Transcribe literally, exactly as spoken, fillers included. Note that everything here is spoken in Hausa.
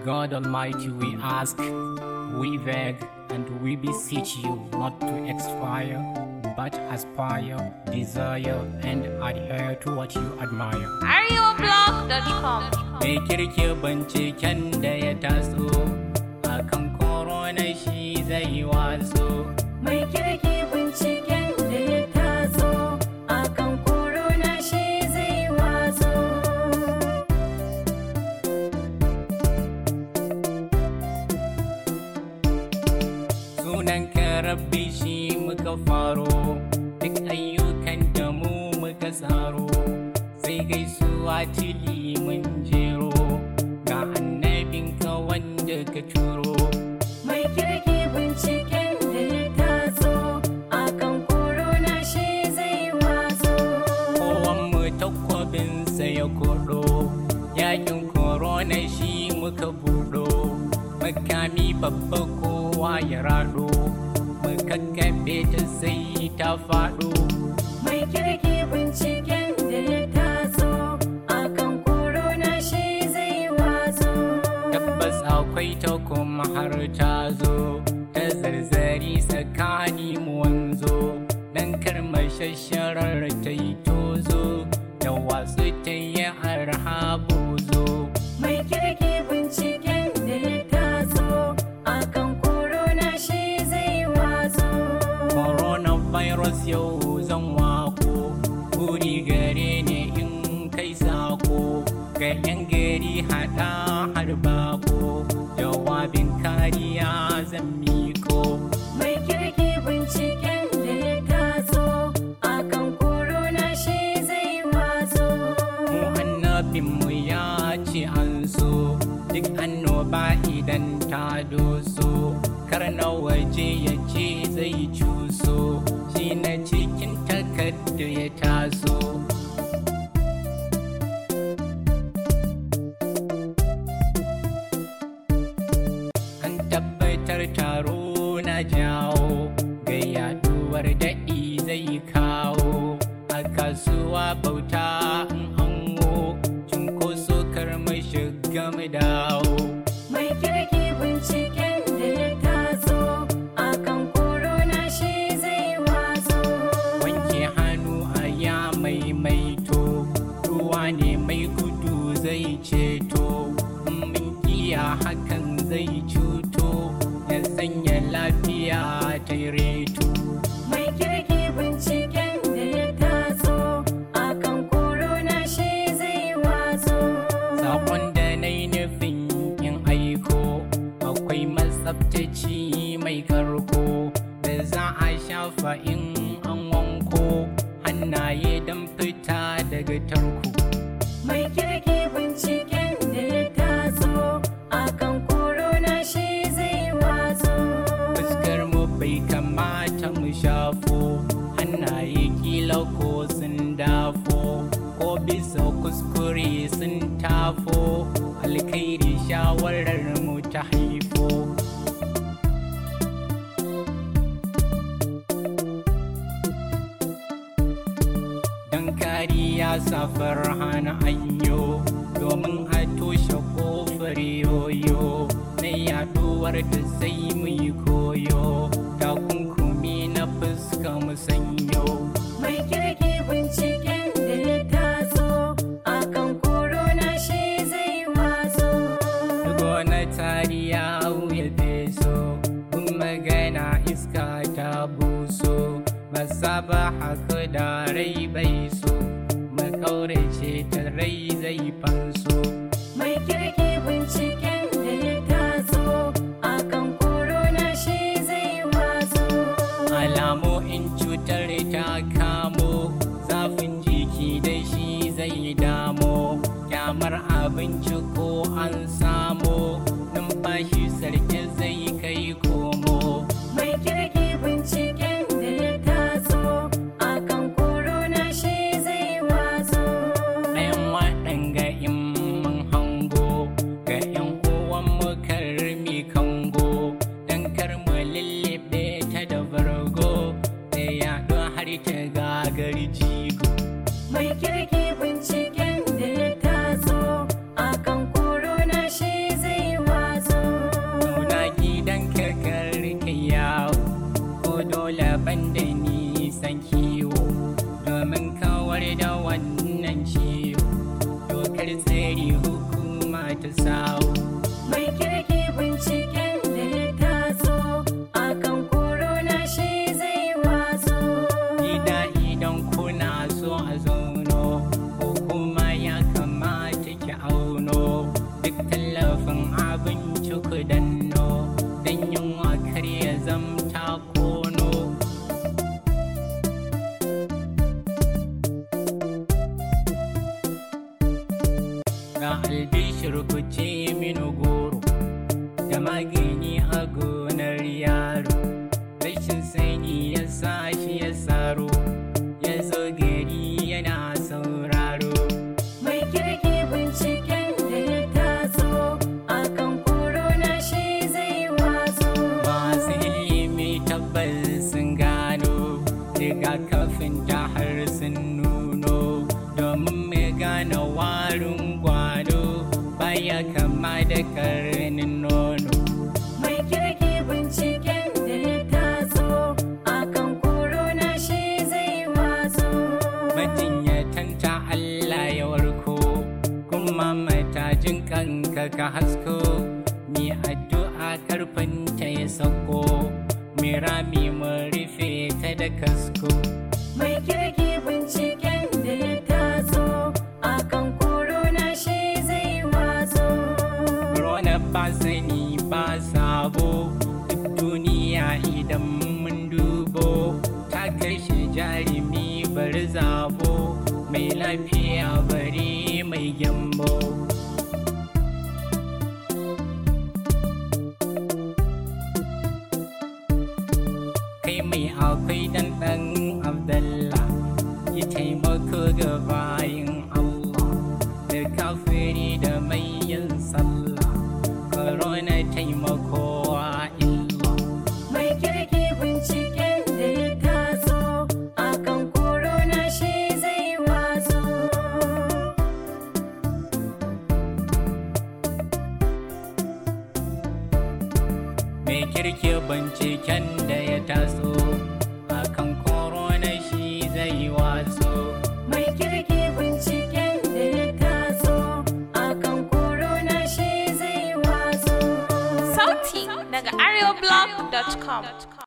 God Almighty we ask, we beg, and we beseech you not to expire, but aspire, desire, and adhere to what you admire. arewablog dot com. Mai kirki binciken da ya taso, akan korona shi zai waso. Mai kirki binciken da ya taso, akan korona shi zai waso. Sunan ka Rabbi shi muka faro, duk ayyukan da mu muka tsaro, sai gaisuwa tili mun jero, ga annabinka wanda ka turo. Mai kirki binciken da ya taso, akan korona shi zai waso. Kowan mu takwabinsa ya kodo, yakin korona shi muka budo, makami babba kowa ya rado, muka kabe ta sai ta faɗo. Mai kirki binciken da ya taso, akan korona shi zai waso. Tabbas akwai ta kuma har ta zo, ta zarzari tsakani mu wanzo, dan karmashasharar ta yi tozo, da wasu ta yi arhabu zo. Mai kirki binciken da ya taso, akan korona shi zai waso. Coronavirus yau zan wako, buri gare ne in kai sako, ga yan gari hada har bako, jawabin kariya zan miko. Mai kirki binciken da ya taso, akan korona shi zai waso. Mu annabinmu ya ce an so, duk annoba idan ta doso, kar na waje ya ce zai cuso, shi na cikin takarda ya taso. An tabbatar taro na jawo, ga yaduwar daɗi zai kawo, a kasuwa bauta in ango, cunkoso kar mai shiga mu dawo. Mai kirki binciken da ya taso, akan korona shi zai waso. Wanke hannu a ya maimaito, ruwa ne mai gudu zai ceto, mun kiya hakan zai cuto, ya sanya lafiya ta yi reto. Mai kirki binciken da ya taso, akan korona shi zai waso. Sakon da na yi nufin yin aiko, akwai matsabtaci mai karko, da za a shafa in an wanko, hannaye don fita daga tarko. Mai kirki binciken da ya taso, akan korona shi zai waso. Fuskar mu bai kamata mu shafo, hannaye kila ko sun dafo, ko bisa kuskure sun tafo, alkhairi shawarar mu ta haifo. Dan kariya safar hana anyo, domin a toshe kofar yoyo, na yaduwar da sai mu yi koyo, takunkumi na fuska mu sanyo. Mai kirki binciken da ya taso, akan korona shi zai waso. Dugo na tariya ya feso, kun magana iska ta buso, ba saba haka da rai bai so, makaurace ta rai zai fanso. Mai kirki binciken da ya taso, akan korona shi zai waso. Alamu in cutar ta kamo, zafin jiki da shi zai damo, kyamar abinci ko an samo, numfashi sarki zai kai komo. Mai kirki binciken da ya taso, akan korona shi zai waso. Ɗayan waɗanga in mun sawu. Mai kirki binciken da ya taso akan corona shi zai watso. Gida idan kuna so a zauno ko kuma ya kamata ki auno duk tallafin abinci ku danno don yunwa kar ya zamta kono. Ga albishir ku ce mini goro da magani a gonar yaro, rashin sani ya sa shi ya saro ya zo gari yana sauraro. Mai kirki binciken da ya taso akan corona shi zai watso. Masu ilimi tabbas sun gano rigakafin ta har sun nuno domin mai gane warin gwado baya kama da karnin nono. Mai kirki binciken da ya taso akan corona shi zai watso. Majinyatan ta Allah ya warko kuma matajin kanka ka hasko, mi addu'a karfanta ya sauko, mi rami mu rufe ta da kasko. Mai kirki binciken da ya taso akan corona shi zai watso. Corona ba sani ba sabo duk duniya idan mun dubo ta kashe jarumi bari zabo mai lafiya bari mai gyambo. Kai mai akwai dan dan Abdallah ya taimako ga bayin Allah da kafiri da mai yin sallah corona taimako wa illa. Mai kirki binciken da ya taso akan corona shi zai watso. Mai kirki binciken da ya taso akan corona shi zai watso. Mai kirki binciken da ya taso akan corona shi zai watso. Sauti daga areoblog dot com.